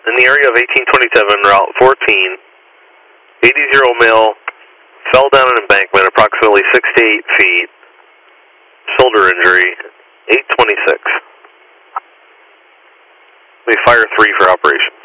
in the area of 1827, Route 14, 80-year-old male fell down an embankment approximately 6 to 8 feet, shoulder injury, 826. We fire 3 for operation.